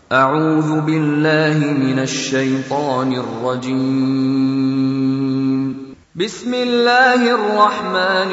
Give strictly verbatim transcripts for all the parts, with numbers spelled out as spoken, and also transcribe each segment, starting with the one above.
أعوذ بالله من الشيطان الرجيم. بسم الله الرحمن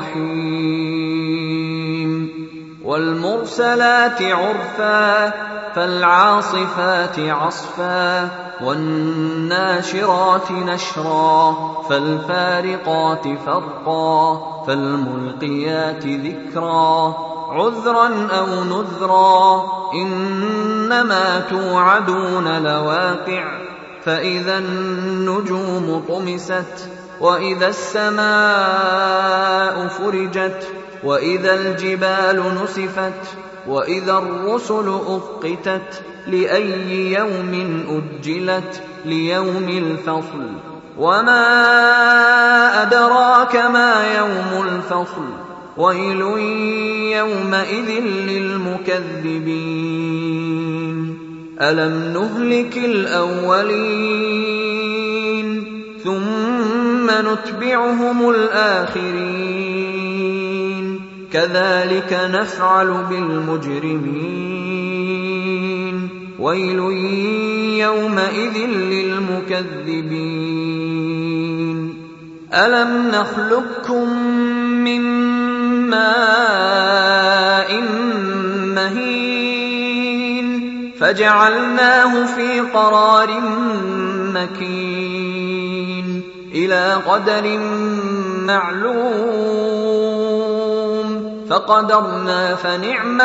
الرحيم. والمرسلات عرفا فالعاصفات عصفا والناشرات نشرا فالفارقات فرقا فالملقيات ذكرا عذرا أو نذرا إنما توعدون لواقع فإذا النجوم طمست وإذا السماء فرجت وإذا الجبال نسفت وإذا الرسل أقتت لأي يوم أجلت ليوم الفصل وما أدراك ما يوم الفصل ويل يومئذ للمكذبين ألم نهلك الأولين ثم نتبعهم الآخرين كذلك نفعل بالمجرمين ويل يومئذ للمكذبين ألم نخلقكم من ماء مهين فجعلناه في قرار مكين إلى قدر معلوم فقدرنا فنعم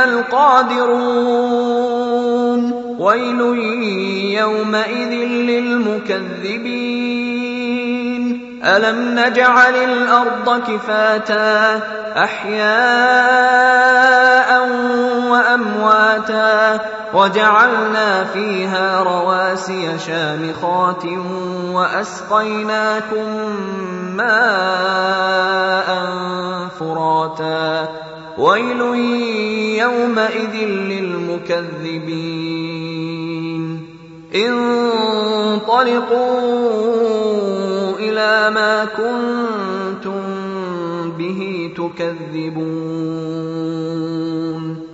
القادرون ويل يومئذ للمكذبين ألم نجعل الأرض كفاتا أحياء وأمواتا وجعلنا فيها رواسي شامخات وأسقيناكم ماء فراتا ويل يومئذ للمكذبين انطلقوا إلى ما كنتم به تكذبون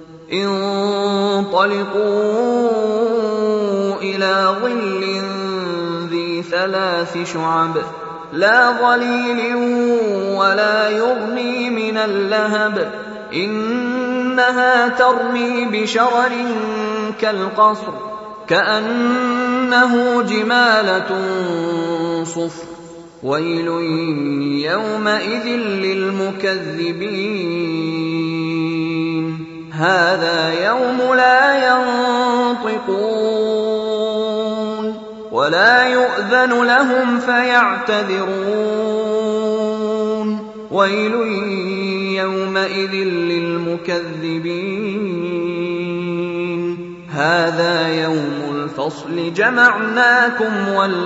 انطلقوا إلى ظل ذي ثلاث شعب لا ظليل ولا يغني من اللهب إنها ترمي بشرر كالقصر كأنه جمالة صفر ويل يومئذ للمكذبين هذا يوم لا ينطقون ولا يؤذن لهم فيعتذرون ويل يومئذ للمكذبين هذا يوم الفصل جمعناكم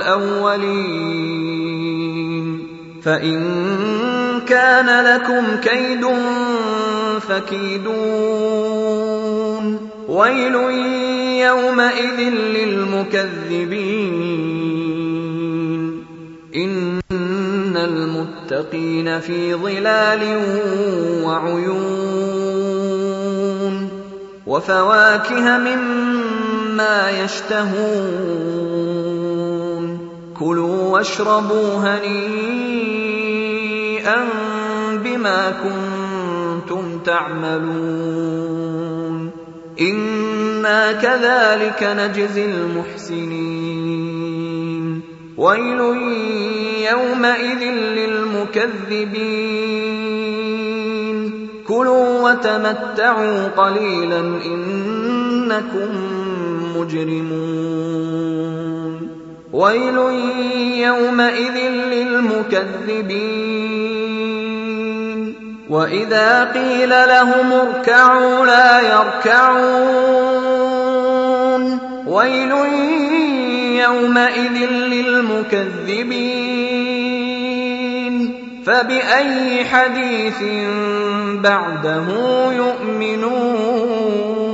والأولين فإن كان لكم كيد فكيدون ويل يومئذ للمكذبين إن المتقين في ظلال وعيون وفواكه مما يشتهون كلوا واشربوا هنيئا بما كنتم تعملون إنا كذلك نجزي المحسنين ويل يومئذ للمكذبين كلوا وتمتعوا قليلا إنكم مجرمون ويل يومئذ للمكذبين وإذا قيل لهم اركعوا لا يركعون ويل يومئذ للمكذبين فبأي حديث بعده يؤمنون